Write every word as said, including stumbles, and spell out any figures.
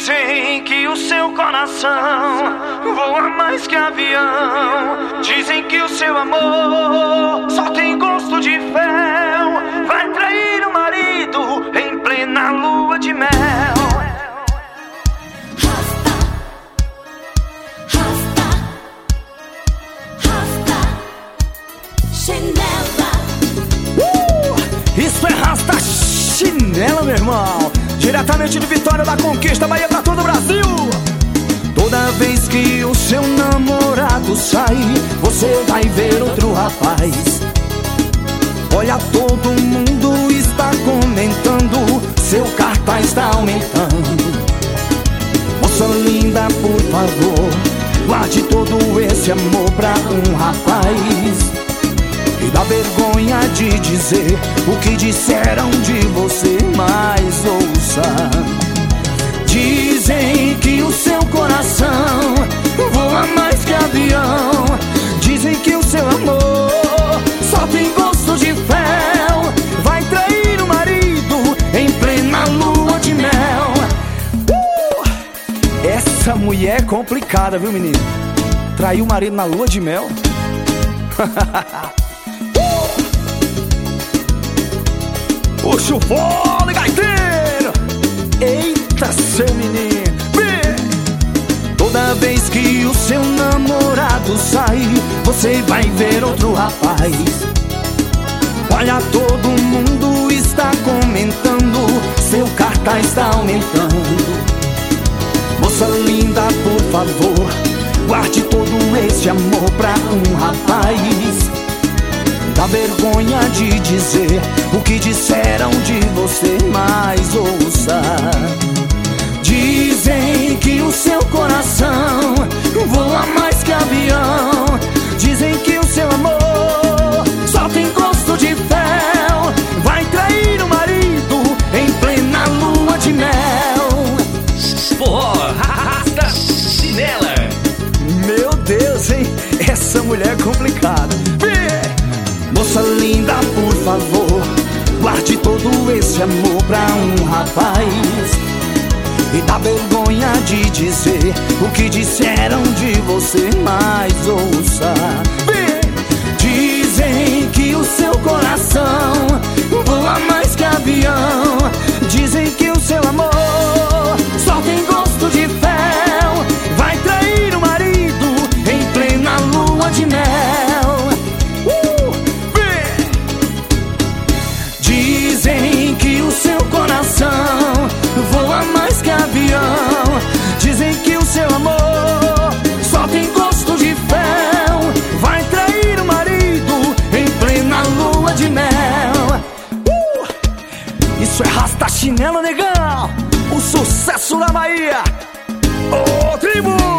Dizem que o seu coração voa mais que avião. Dizem que o seu amor só tem gosto de fel. Vai trair o marido em plena lua de mel. Rasta, rasta, rasta, chinela. Uh! Isso é rasta chinela, meu irmão. Diretamente de Vitória da Conquista, Bahia, pra todo o Brasil. Toda vez que o seu namorado sair, você vai ver outro rapaz. Olha, todo mundo está comentando, seu cartaz está aumentando. Moça linda, por favor, guarde todo esse amor pra um rapaz. E dá vergonha de dizer o que disseram de você, mas ouça. Dizem que o seu coração voa mais que avião. Dizem que o seu amor só tem gosto de fel. Vai trair o marido em plena lua de mel. uh! Essa mulher é complicada, viu, menino? Trair o marido na lua de mel. Puxa o fole, gaiteiro! Eita, seu menino! Vem! Toda vez que o seu namorado sair, você vai ver outro rapaz. Olha, todo mundo está comentando, seu cartaz está aumentando. Moça linda, por favor, guarde todo esse amor pra um rapaz. Dá vergonha de dizer o que disseram de você, mas ouça. Dizem que o seu coração voa mais que avião. Dizem que o seu amor só tem gosto de fel. Vai trair o marido em plena lua de mel. Forró, rasta chinela. Meu Deus, hein? Essa mulher é complicada. Moça linda, por favor, guarde todo esse amor pra um rapaz. E dá vergonha de dizer o que disseram de você, mas ouça. Dizem que o seu coração voa mais que avião. Dizem que o seu amor só tem gosto de fel. Vai trair o marido em plena lua de mel. Dizem que o seu coração voa mais que avião. Dizem que o seu amor só tem gosto de fel. Vai trair o marido em plena lua de mel. uh! Isso é rasta chinelo, negão. O sucesso da Bahia. Ô, tribo!